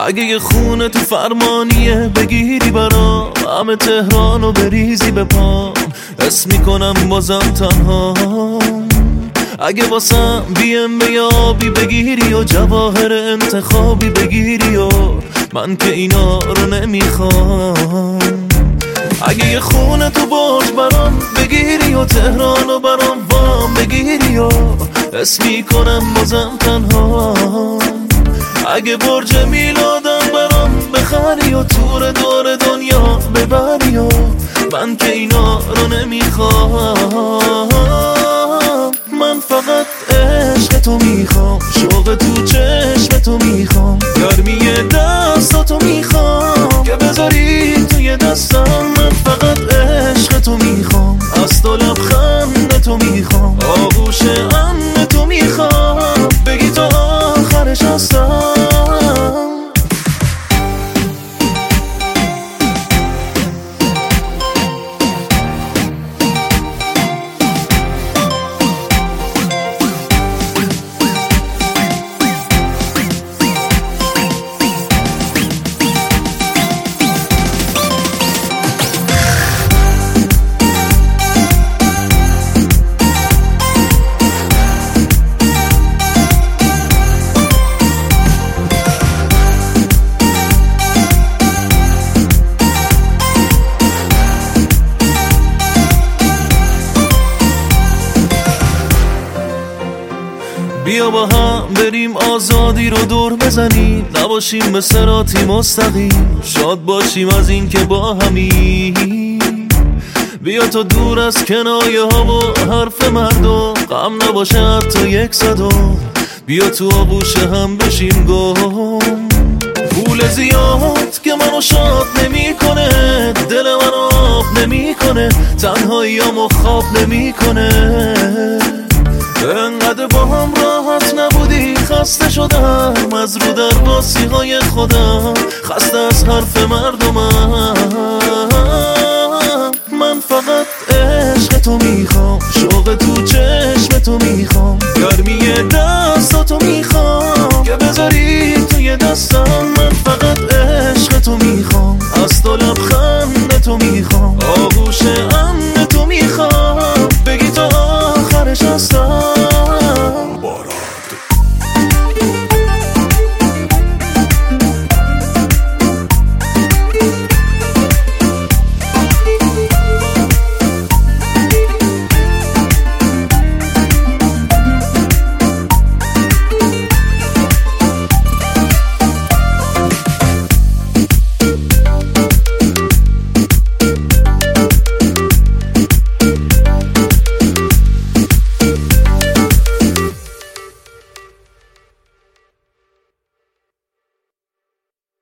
اگه یه خونه تو فرمانیه بگیری برام، همه تهرانو بریزی به پام، حس میکنم بازم تنها. اگه واسم بیم به یابی بگیری و جواهر انتخابی بگیری و من که اینا رو نمیخوام. اگه یه خونه تو برج برام بگیری و تهرانو برام وام بگیری و حس میکنم بازم تنها. اگه برج میلادم برام بخری و تور دور دنیا ببری و من که اینا رو نمیخوام. من فقط عشق تو میخوام، شوق تو چشم تو میخوام، گرمی دستاتو میخوام که بذاری توی دستم. من فقط عشق تو میخوام، از تو لبخند تو میخوام، آغوش امن تو میخوام، بگی تو آخرش هستم. بیا با هم بریم آزادی رو دور بزنیم، نباشیم به صراطی مستقیم، شاد باشیم از این که با همیم. بیا تو دور از کنایه ها و حرف مردم، غم نباشه حتی یک صدم، بیا تو آغوش هم بشیم گم. پول زیاد که منو شاد نمی کنه، دل منو آب نمی کنه، تنهاییامو خواب نمی کنه. انقدر با هم راحت نبودی، خسته شدم از رو درباسی های خودم، خسته از حرف مردمم. من فقط عشق تو میخوام، شوق تو چشم تو میخوام،